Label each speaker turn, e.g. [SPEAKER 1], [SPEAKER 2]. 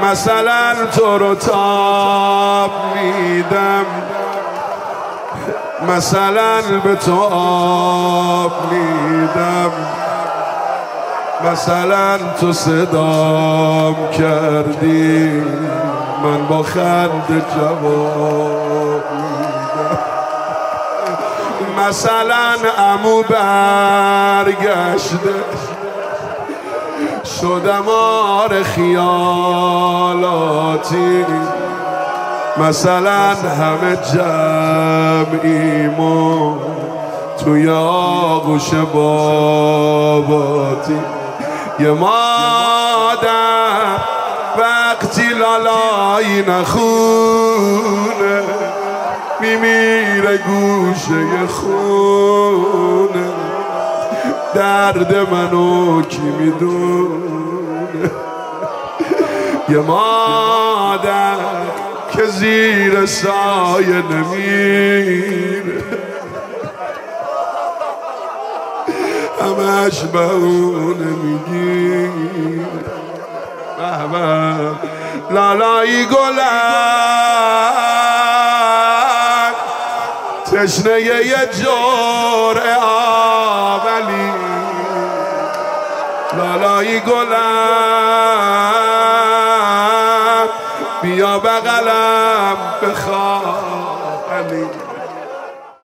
[SPEAKER 1] مثلا تو رو تاب میدم، مثلا به تو آب میدم، مثلا تو صدام کردی من با خنده جواب میدم. مثلا عمو برگشته شدم آر خیالاتی، مثلا همه جمعیمون توی آغوش باباتی. یه مادر وقتی لالایی نخونه میمیره گوشه خونه، درد منو کی میدونه؟ یه مادر که زیر سایه نمیره همش بهونه میگیره. لالایی گلن تشنه یه جرعه آبلی، لالایی گلن بیا بغلم بخواب علی.